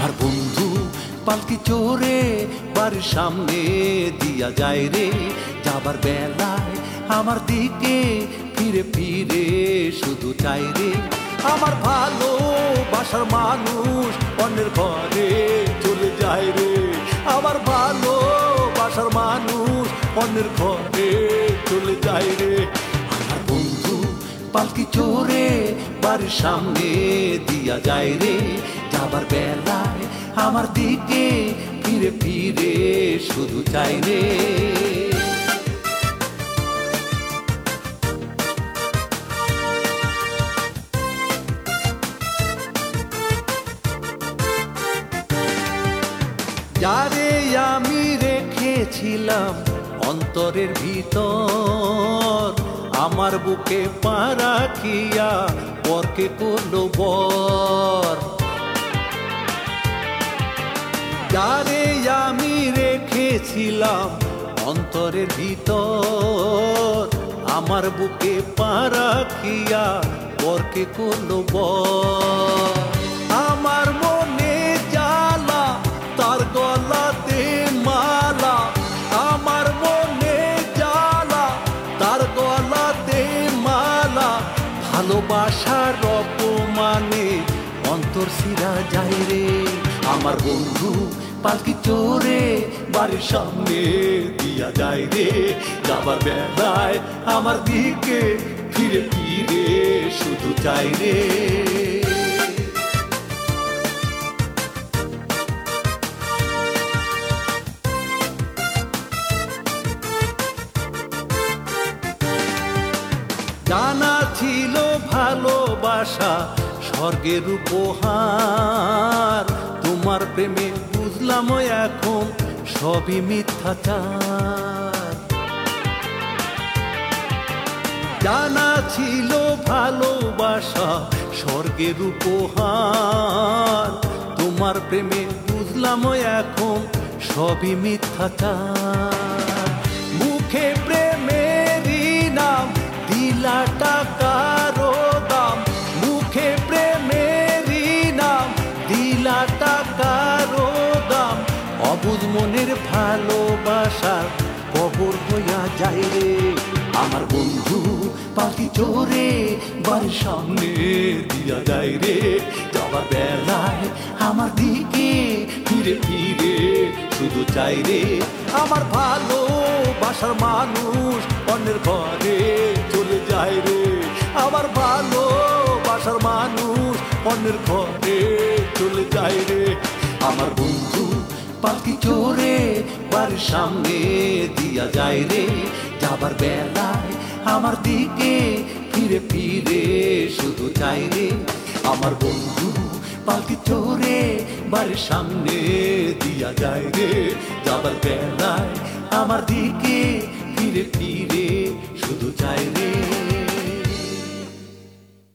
আমার বন্ধু পালকি চোরে বাড়ির সামনে দিয়া যায় রে, যাবার বেলায় আমার দিকে ফিরে ফিরে শুধু চাই রে। আমার ভালোবাসার মানুষ অন্যের ঘরে চলে যায় রে, আমার ভালোবাসার মানুষ অন্যের ঘরে চলে যায় রে। আমার বন্ধু পালকি চোরে বাড়ির সামনে দিয়া যায় রে, যাবার বেলায় আমার দিকে ফিরে ফিরে শুধু চাই রে। যারে আমি রেখেছিলাম অন্তরের ভিতর, আমার বুকে পা রাখিয়া পরকে করলো বর। যারে আমি রেখেছিলাম অন্তরের ভিতর, আমার বুকে পা রাখিয়া পরকে করলো বর। আমার মনে জ্বালা তার গলাতে মালা, আমার মনে জ্বালা তার গলাতে মালা। ভালোবাসার অপমানে অন্তর সিরা যায় রে। আমার বন্ধু পালকি চোরে বাড়ির সামনে দিয়া যায় রে, যাবার বেলায় আমার দিকে ফিরে ফিরে শুধু চাই রে। জানা ছিল ভালোবাসা স্বর্গের উপহার, তোমার প্রেমে বুঝলাম এখন সবই মিথ্যাচার। জানা ছিল ভালোবাসা স্বর্গের উপহার, তোমার প্রেমে বুঝলাম এখন সবই মিথ্যাচার। মুখে প্রেমেরই নাম দিলা টাকারও দাম, মুখে প্রেমেরই নাম দিলা টাকারও দাম। অবুঝ মনের ভালোবাসা কবর হইয়া যায় রে। আমার বন্ধু পালকি চোরে বাড়ির সামনে দিয়া যায় রে, যাবার বেলায় আমার দিকে ফিরে ফিরে শুধু চাই রে। আমার ভালোবাসার মানুষ অন্যের ঘরে চলে যায় রে, আমার ভালোবাসার মানুষ অন্যের ঘরে চলে যায় রে। আমার বন্ধু পালকি চোরে বাড়ির সামনে দিয়া যায় রে, যাবার বেলায় আমার দিকে ফিরে ফিরে শুধু চাই রে। আমার বন্ধু পালকি চোরে বাড়ির সামনে দিয়া যায় রে, যাবার বেলায় আমার দিকে ফিরে ফিরে শুধু চাই রে।